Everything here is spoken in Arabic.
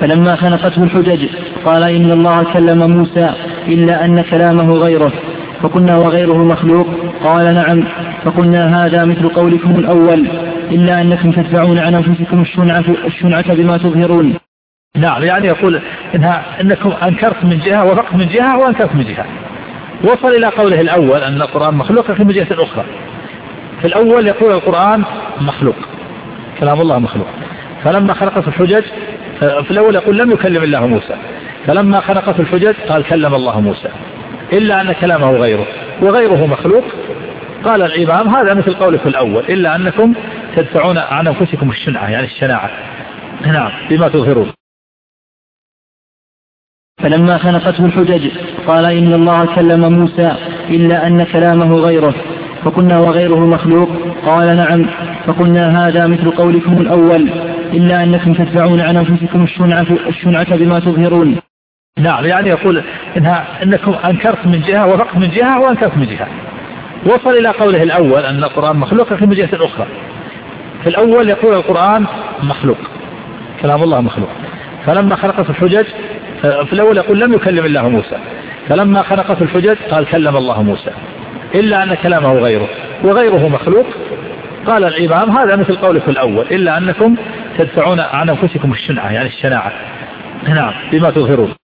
فلما خنقته الحجج قال إن الله كلم موسى إلا أن كلامه غيره، فقلنا وغيره مخلوق؟ قال نعم. فقلنا هذا مثل قولكم الأول إلا أنكم تدفعون عن أنفسكم الشنعة بما تظهرون. نعم، يعني يقول إنكم أنكرت من جهة وفقت من جهة وأنكرت من جهة. وصل إلى قوله الأول أن القرآن مخلوق في جهة أخرى. في الأول يقول القرآن مخلوق، كلام الله مخلوق. فلما خنقت الحجج في الأول يقول لم يكلم الله موسى، فلما خنقت الحجج قال كلم الله موسى إلا أن كلامه غيره وغيره مخلوق. قال الإمام هذا مثل قولك الأول إلا أنكم تدفعون عن أنفسكم الشنعة، يعني الشناعة، نعم، بما تظهرون. فلما خنقته الحجج قال إن الله كلم موسى إلا أن كلامه غيره، فقلنا وغيره مخلوق؟ قال نعم. فقلنا هذا مثل قولكم الأول إلا أنكم تدفعون عن أنفسكم الشنعة بما تظهرون. نعم، يعني يقول إنكم أنكرت من جهة وفقت من جهة وأنكرت من جهة. وصل إلى قوله الأول أن القرآن مخلوق في جهة أخرى. في الأول يقول القرآن مخلوق، كلام الله مخلوق. فلما خنقت الحجج في الأول يقول لم يكلم الله موسى، فلما خنقت الحجج قال كلم الله موسى إلا أن كلامه غيره وغيره مخلوق. قال الإمام هذا مثل قولك الأول إلا أنكم تدفعون عن أنفسكم الشنعة، يعني الشناعة، نعم، بما تظهرون.